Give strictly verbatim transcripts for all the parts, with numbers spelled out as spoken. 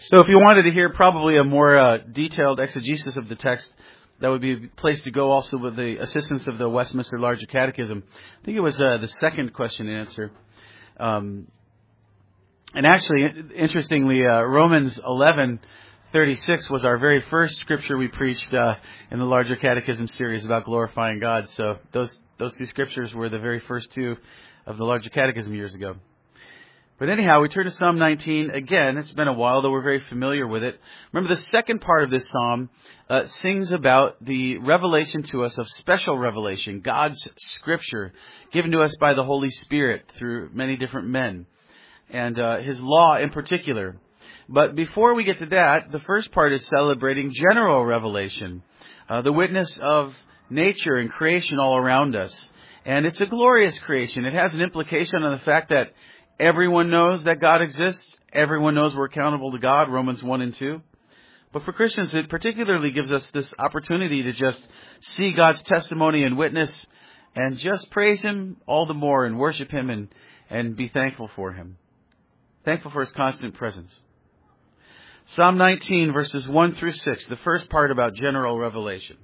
So if you wanted to hear probably a more uh, detailed exegesis of the text, that would be a place to go also with the assistance of the Westminster Larger Catechism. I think it was uh, the second question and answer. Um, and actually, interestingly, uh, Romans eleven thirty-six was our very first scripture we preached uh, in the Larger Catechism series about glorifying God. So those those two scriptures were the very first two of the Larger Catechism years ago. But anyhow, we turn to Psalm nineteen. Again, it's been a while, though we're very familiar with it. Remember, the second part of this psalm uh, sings about the revelation to us of special revelation, God's Scripture, given to us by the Holy Spirit through many different men, and uh, His law in particular. But before we get to that, the first part is celebrating general revelation, uh, the witness of nature and creation all around us. And it's a glorious creation. It has an implication on the fact that everyone knows that God exists. Everyone knows we're accountable to God, Romans one and two. But for Christians, it particularly gives us this opportunity to just see God's testimony and witness and just praise Him all the more and worship Him and, and be thankful for Him. Thankful for His constant presence. Psalm nineteen, verses one through six, the first part about general revelation.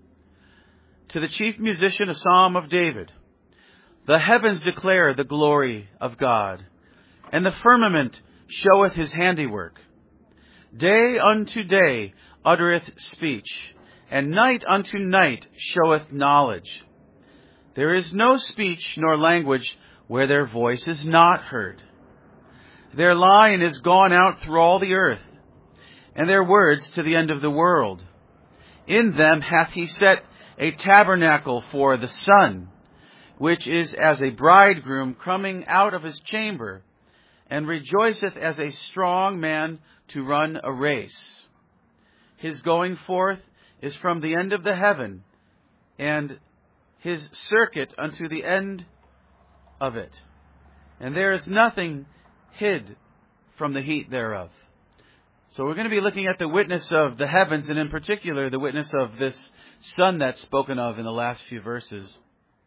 To the chief musician, a psalm of David. The heavens declare the glory of God, and the firmament showeth His handiwork. Day unto day uttereth speech, and night unto night showeth knowledge. There is no speech nor language where their voice is not heard. Their line is gone out through all the earth, and their words to the end of the world. In them hath He set a tabernacle for the sun, which is as a bridegroom coming out of his chamber, and rejoiceth as a strong man to run a race. His going forth is from the end of the heaven, and His circuit unto the end of it. And there is nothing hid from the heat thereof. So we're going to be looking at the witness of the heavens, and in particular the witness of this sun that's spoken of in the last few verses.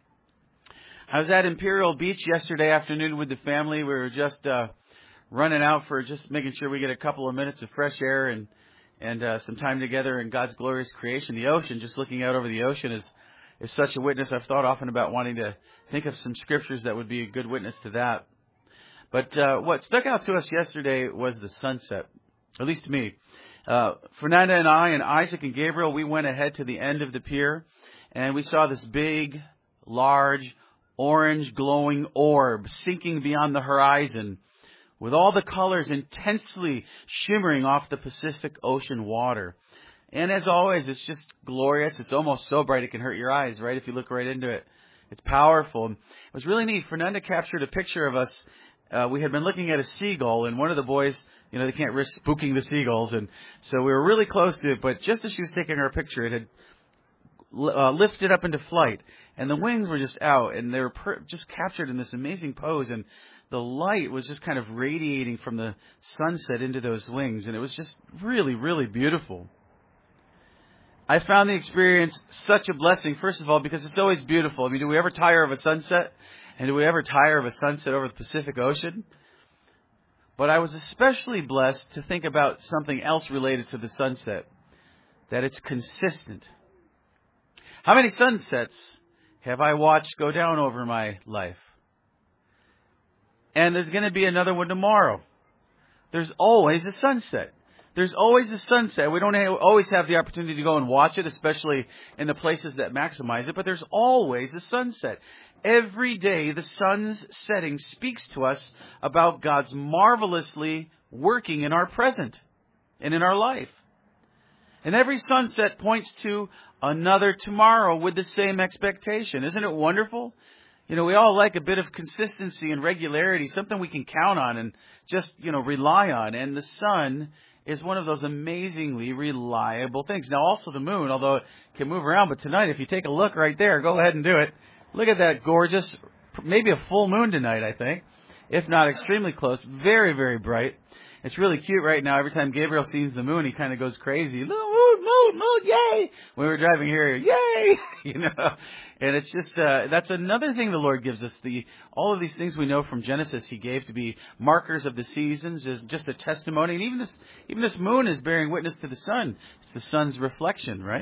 I was at Imperial Beach yesterday afternoon with the family. We were just uh, running out for just making sure we get a couple of minutes of fresh air and and uh, some time together in God's glorious creation. The ocean, just looking out over the ocean, is is such a witness. I've thought often about wanting to think of some scriptures that would be a good witness to that. But uh, what stuck out to us yesterday was the sunset, at least to me. Uh, Fernanda and I and Isaac and Gabriel, we went ahead to the end of the pier, and we saw this big, large, orange glowing orb sinking beyond the horizon with all the colors intensely shimmering off the Pacific Ocean water. And as always, it's just glorious. It's almost so bright it can hurt your eyes, right, if you look right into it. It's powerful. It was really neat. Fernanda captured a picture of us. Uh, we had been looking at a seagull, and one of the boys, you know, they can't risk spooking the seagulls, and so we were really close to it, but just as she was taking our picture, it had Uh, lifted up into flight, and the wings were just out, and they were per- just captured in this amazing pose, and the light was just kind of radiating from the sunset into those wings, and it was just really, really beautiful. I found the experience such a blessing, first of all, because it's always beautiful. I mean, do we ever tire of a sunset? And do we ever tire of a sunset over the Pacific Ocean? But I was especially blessed to think about something else related to the sunset, that it's consistent. How many sunsets have I watched go down over my life? And there's going to be another one tomorrow. There's always a sunset. There's always a sunset. We don't always have the opportunity to go and watch it, especially in the places that maximize it, but there's always a sunset. Every day, the sun's setting speaks to us about God's marvelously working in our present and in our life. And every sunset points to another tomorrow with the same expectation. Isn't it wonderful? You know, we all like a bit of consistency and regularity, something we can count on and just, you know, rely on. And the sun is one of those amazingly reliable things. Now, also the moon, although it can move around. But tonight, if you take a look right there, go ahead and do it. Look at that gorgeous, maybe a full moon tonight, I think. If not extremely close. Very, very bright. It's really cute right now. Every time Gabriel sees the moon, he kind of goes crazy. Woo, moon, moon, moon, yay! When we were driving here, yay! You know, and it's just, uh, that's another thing the Lord gives us. The, all of these things we know from Genesis, He gave to be markers of the seasons, is just a testimony. And even this, even this moon is bearing witness to the sun. It's the sun's reflection, right?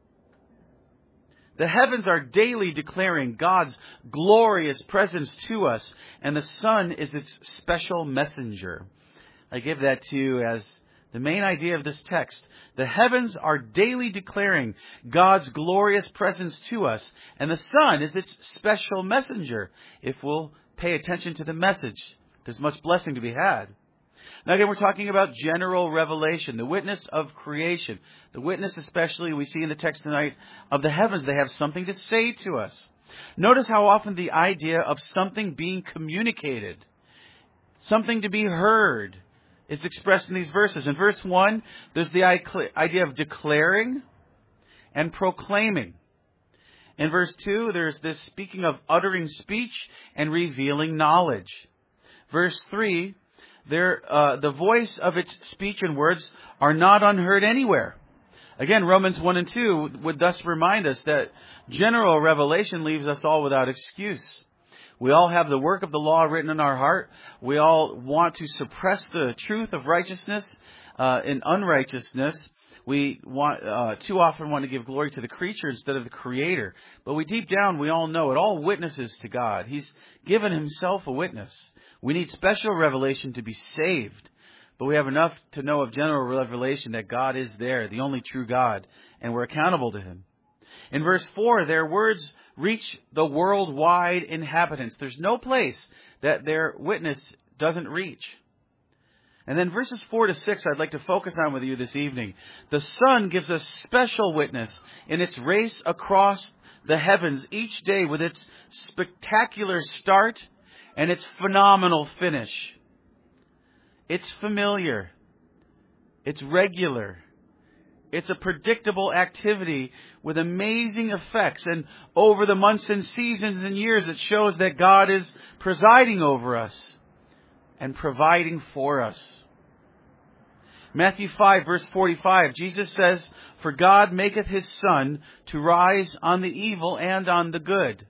The heavens are daily declaring God's glorious presence to us, and the sun is its special messenger. I give that to you as the main idea of this text. The heavens are daily declaring God's glorious presence to us, and the sun is its special messenger. If we'll pay attention to the message, there's much blessing to be had. Now again, we're talking about general revelation, the witness of creation. The witness especially we see in the text tonight of the heavens. They have something to say to us. Notice how often the idea of something being communicated, something to be heard, is expressed in these verses. In verse one, there's the idea of declaring and proclaiming. In verse two, there's this speaking of uttering speech and revealing knowledge. Verse three, There, uh, the voice of its speech and words are not unheard anywhere. Again, Romans one and two would thus remind us that general revelation leaves us all without excuse. We all have the work of the law written in our heart. We all want to suppress the truth of righteousness uh, in unrighteousness. We want uh, too often want to give glory to the creature instead of the Creator. But we deep down, we all know it all witnesses to God. He's given Himself a witness. We need special revelation to be saved. But we have enough to know of general revelation that God is there, the only true God, and we're accountable to Him. In verse four, their words reach the worldwide inhabitants. There's no place that their witness doesn't reach. And then verses four to six, I'd like to focus on with you this evening. The sun gives us special witness in its race across the heavens each day with its spectacular start and its phenomenal finish. It's familiar. It's regular. It's a predictable activity with amazing effects. And over the months and seasons and years, it shows that God is presiding over us and providing for us. Matthew five, verse forty-five, Jesus says, "For God maketh His sun to rise on the evil and on the good."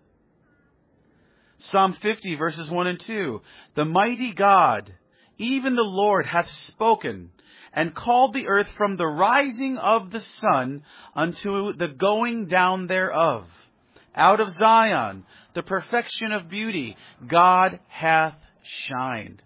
Psalm fifty, verses one and two, "The mighty God, even the Lord, hath spoken, and called the earth from the rising of the sun unto the going down thereof. Out of Zion, the perfection of beauty, God hath shined."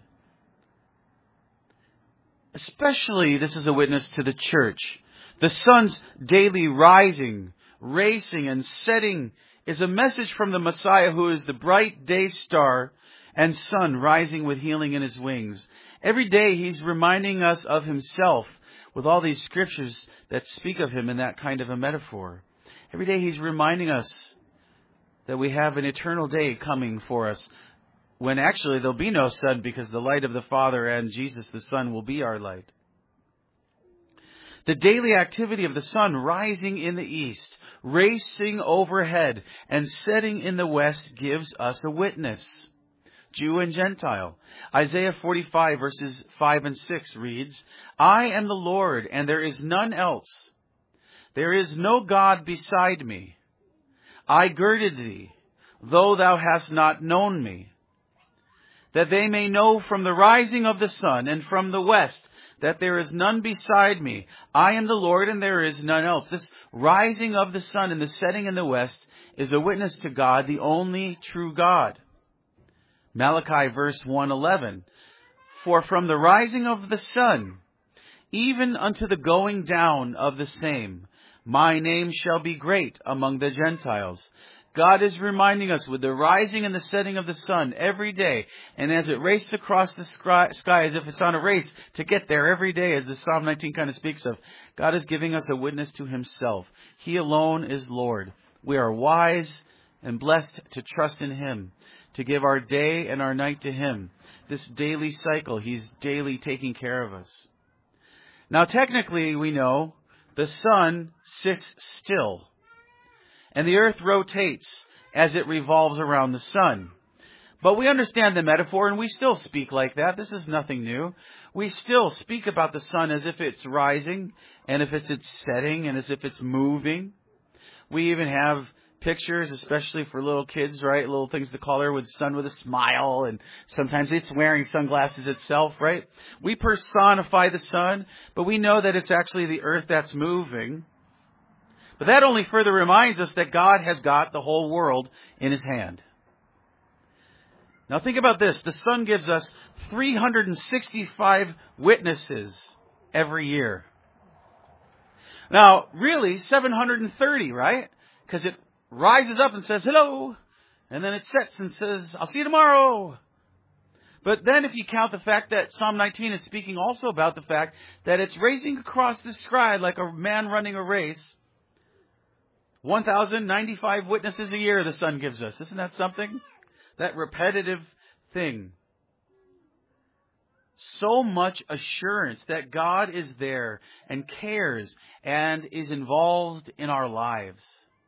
Especially, this is a witness to the church. The sun's daily rising, racing, and setting is a message from the Messiah, who is the bright day star and sun rising with healing in His wings. Every day He's reminding us of Himself with all these scriptures that speak of Him in that kind of a metaphor. Every day He's reminding us that we have an eternal day coming for us, when actually there'll be no sun, because the light of the Father and Jesus the Son will be our light. The daily activity of the sun rising in the east, racing overhead, and setting in the west gives us a witness. Jew and Gentile. Isaiah forty-five, verses five and six reads, "I am the Lord, and there is none else. There is no God beside me. I girded thee, though thou hast not known me, that they may know from the rising of the sun and from the west that there is none beside me. I am the Lord, and there is none else." This rising of the sun and the setting in the west is a witness to God, the only true God. Malachi verse one eleven, "For from the rising of the sun, even unto the going down of the same, my name shall be great among the Gentiles." God is reminding us with the rising and the setting of the sun every day, and as it races across the sky, sky as if it's on a race to get there every day, as the Psalm nineteen kind of speaks of, God is giving us a witness to Himself. He alone is Lord. We are wise and blessed to trust in Him, to give our day and our night to Him. This daily cycle, He's daily taking care of us. Now, technically, we know the sun sits still, and the earth rotates as it revolves around the sun. But we understand the metaphor, and we still speak like that. This is nothing new. We still speak about the sun as if it's rising, and if it's it's setting, and as if it's moving. We even have pictures, especially for little kids, right? Little things to color with sun with a smile, and sometimes it's wearing sunglasses itself, right? We personify the sun, but we know that it's actually the earth that's moving. But that only further reminds us that God has got the whole world in His hand. Now think about this. The sun gives us three hundred sixty-five witnesses every year. Now, really, seven hundred thirty, right? Because it rises up and says, hello. And then it sets and says, I'll see you tomorrow. But then if you count the fact that Psalm nineteen is speaking also about the fact that it's racing across the sky like a man running a race, one thousand ninety-five witnesses a year the sun gives us. Isn't that something? That repetitive thing. So much assurance that God is there and cares and is involved in our lives.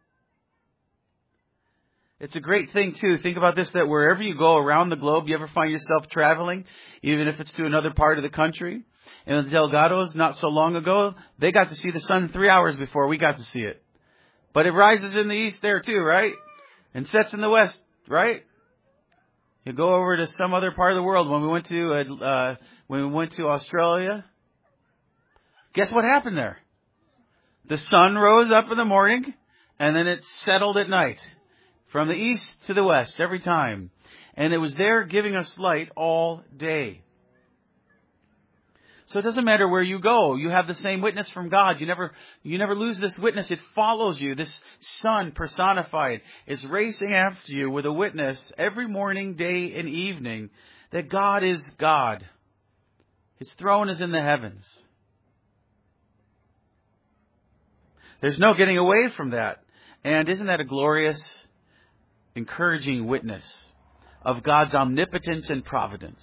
It's a great thing, too. Think about this, that wherever you go around the globe, you ever find yourself traveling, even if it's to another part of the country. In the Delgados, not so long ago, they got to see the sun three hours before we got to see it. But it rises in the east there, too, right? And sets in the west, right? You go over to some other part of the world. When we went to uh, when we went to Australia, guess what happened there? The sun rose up in the morning, and then it settled at night, from the east to the west every time, and it was there giving us light all day. So it doesn't matter where you go. You have the same witness from God. You never, you never lose this witness. It follows you. This sun personified is racing after you with a witness every morning, day, and evening that God is God. His throne is in the heavens. There's no getting away from that. And isn't that a glorious, encouraging witness of God's omnipotence and providence?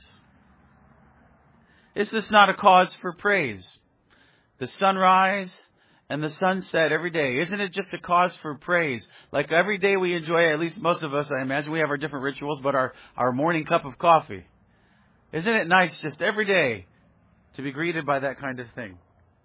Is this not a cause for praise? The sunrise and the sunset every day. Isn't it just a cause for praise? Like every day we enjoy, at least most of us, I imagine we have our different rituals, but our, our morning cup of coffee. Isn't it nice just every day to be greeted by that kind of thing?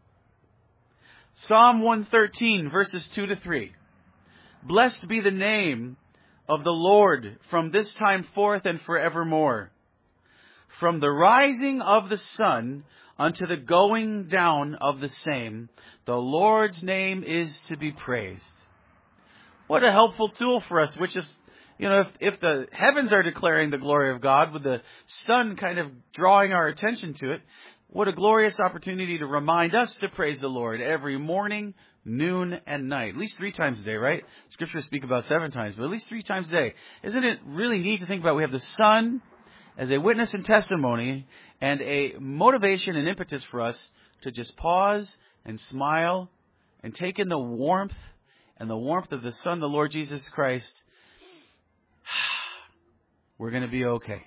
Psalm one thirteen, verses two to three. Blessed be the name of the Lord from this time forth and forevermore. From the rising of the sun unto the going down of the same, the Lord's name is to be praised. What a helpful tool for us, which is, you know, if, if the heavens are declaring the glory of God, with the sun kind of drawing our attention to it, what a glorious opportunity to remind us to praise the Lord every morning, noon, and night. At least three times a day, right? Scriptures speak about seven times, but at least three times a day. Isn't it really neat to think about? We have the sun as a witness and testimony and a motivation and impetus for us to just pause and smile and take in the warmth and the warmth of the Son, the Lord Jesus Christ. We're going to be okay.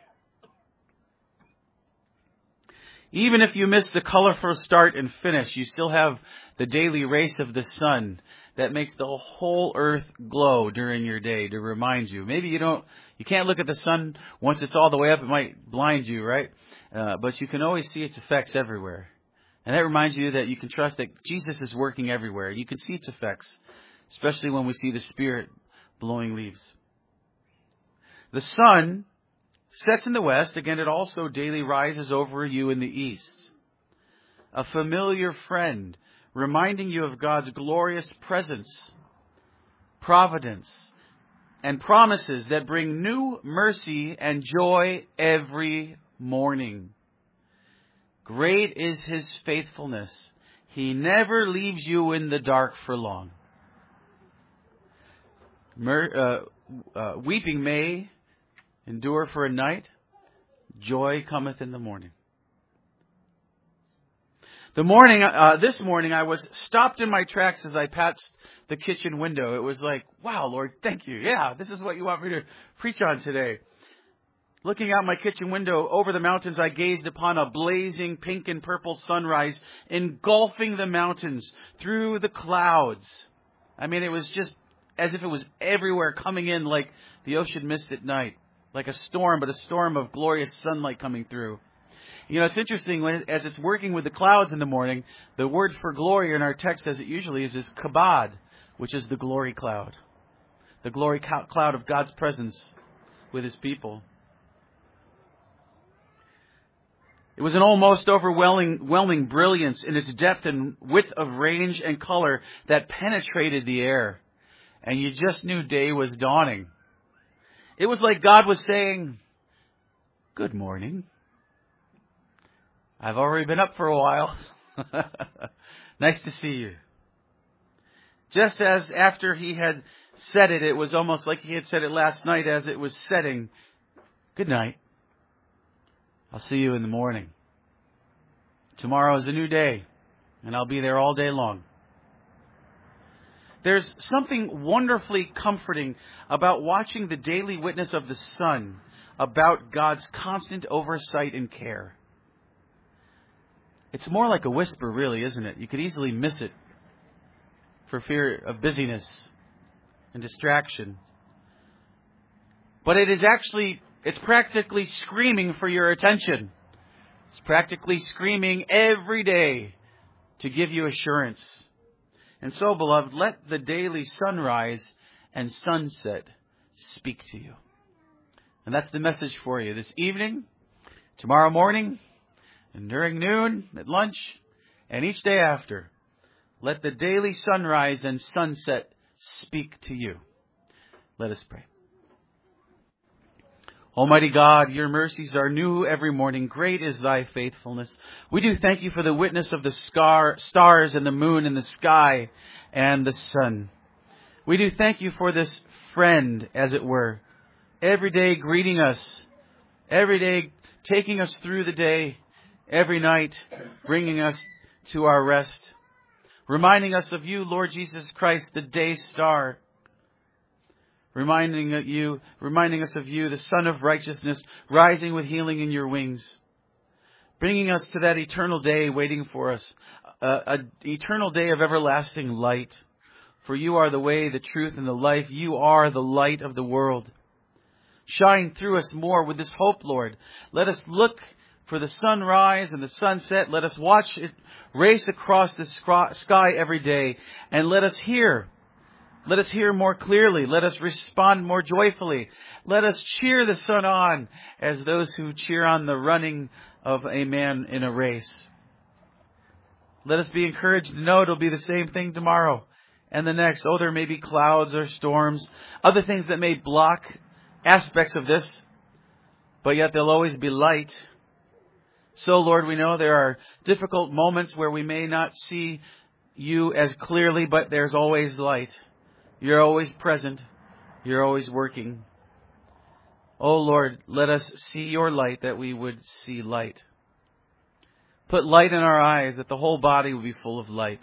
Even if you miss the colorful start and finish, you still have the daily race of the sun that makes the whole earth glow during your day to remind you. Maybe you don't, you can't look at the sun once it's all the way up. It might blind you, right? Uh, but you can always see its effects everywhere. And that reminds you that you can trust that Jesus is working everywhere. You can see its effects, especially when we see the Spirit blowing leaves. The sun sets in the west. Again, it also daily rises over you in the east. A familiar friend reminding you of God's glorious presence, providence, and promises that bring new mercy and joy every morning. Great is His faithfulness. He never leaves you in the dark for long. Mer- uh, uh, weeping may endure for a night. Joy cometh in the morning. The morning, uh, this morning, I was stopped in my tracks as I passed the kitchen window. It was like, wow, Lord, thank you. Yeah, this is what you want me to preach on today. Looking out my kitchen window over the mountains, I gazed upon a blazing pink and purple sunrise engulfing the mountains through the clouds. I mean, it was just as if it was everywhere, coming in like the ocean mist at night. like a storm, but a storm of glorious sunlight coming through. You know, it's interesting, when, as it's working with the clouds in the morning, the word for glory in our text, as it usually is, is kabod, which is the glory cloud. The glory cloud of God's presence with His people. It was an almost overwhelming overwhelming brilliance in its depth and width of range and color that penetrated the air. And you just knew day was dawning. It was like God was saying, "Good morning. I've already been up for a while. Nice to see you." Just as after He had said it, it was almost like He had said it last night as it was setting. "Good night. I'll see you in the morning. Tomorrow is a new day, and I'll be there all day long." There's something wonderfully comforting about watching the daily witness of the sun about God's constant oversight and care. It's more like a whisper, really, isn't it? You could easily miss it for fear of busyness and distraction. But it is actually, it's practically screaming for your attention. It's practically screaming every day to give you assurance. And so, beloved, let the daily sunrise and sunset speak to you. And that's the message for you this evening, tomorrow morning, and during noon, at lunch, and each day after. Let the daily sunrise and sunset speak to you. Let us pray. Almighty God, your mercies are new every morning. Great is thy faithfulness. We do thank you for the witness of the scar, stars and the moon and the sky and the sun. We do thank you for this friend, as it were, every day greeting us, every day taking us through the day, every night bringing us to our rest, reminding us of you, Lord Jesus Christ, the day star. Reminding you, reminding us of you, the Son of Righteousness, rising with healing in your wings. Bringing us to that eternal day waiting for us. An eternal day of everlasting light. For you are the way, the truth, and the life. You are the light of the world. Shine through us more with this hope, Lord. Let us look for the sunrise and the sunset. Let us watch it race across the sky every day. And let us hear Let us hear more clearly. Let us respond more joyfully. Let us cheer the sun on as those who cheer on the running of a man in a race. Let us be encouraged to know it'll be the same thing tomorrow and the next. Oh, there may be clouds or storms, other things that may block aspects of this, but yet there'll always be light. So, Lord, we know there are difficult moments where we may not see you as clearly, but there's always light. You're always present. You're always working. Oh, Lord, let us see your light that we would see light. Put light in our eyes that the whole body will be full of light.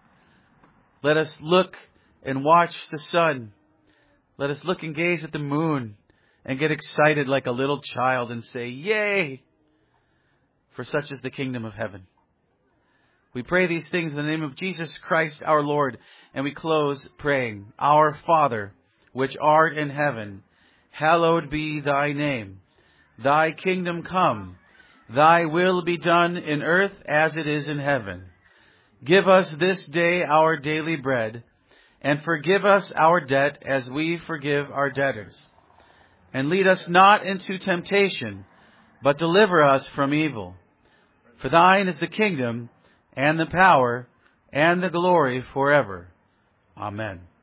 Let us look and watch the sun. Let us look and gaze at the moon and get excited like a little child and say, "Yay!" For such is the kingdom of heaven. We pray these things in the name of Jesus Christ our Lord, and we close praying, "Our Father, which art in heaven, hallowed be thy name. Thy kingdom come, thy will be done in earth as it is in heaven. Give us this day our daily bread, and forgive us our debt as we forgive our debtors. And lead us not into temptation, but deliver us from evil. For thine is the kingdom, and the power, and the glory forever. Amen."